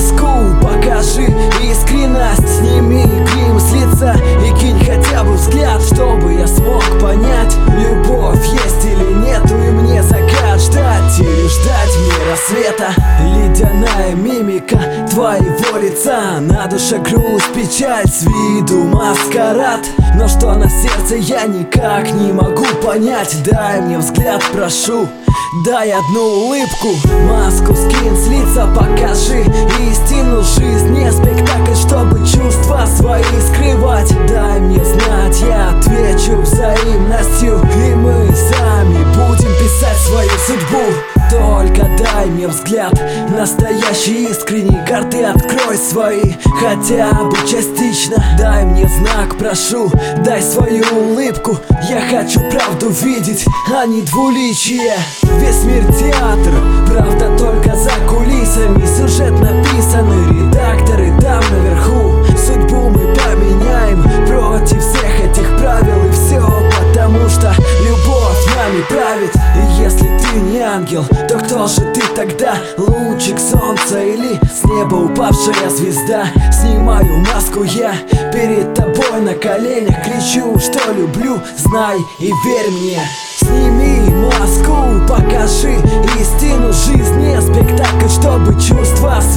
маску, покажи искренность, сними грим с лица и кинь хотя бы взгляд, чтобы я смог понять, любовь есть или нету, и мне закат ждать или ждать мне рассвета. Ледяная мимика твоего лица, на душе грусть, печаль, с виду маскарад. Но что на сердце, я никак не могу понять. Дай мне взгляд, прошу, дай одну улыбку. Маску скинь с лица, покажи истину. Жизнь не спектакль, чтобы чувства свои скрывать. Дай мне знать, я отвечу взаимностью, и мы сами будем писать свою судьбу. Только дай мне взгляд, настоящий, искренний. Карты открой свои, хотя бы частично. Дай мне знак, прошу, дай свою улыбку. Я хочу правду видеть, а не двуличие. Весь мир театр, правда только за кулисами. Сюжет написанный, редакторы там наверху. Судьбу мы поменяем против всех этих правил. И все потому, что любовь нами правит. И если ты не ангел, то кто же ты тогда? Лучик солнца или с неба упавшая звезда? Снимаю маску я перед тобой на коленях, кричу, что люблю, знай и верь мне. Сними маску, покажи истину. Жизнь не спектакль, чтобы чувства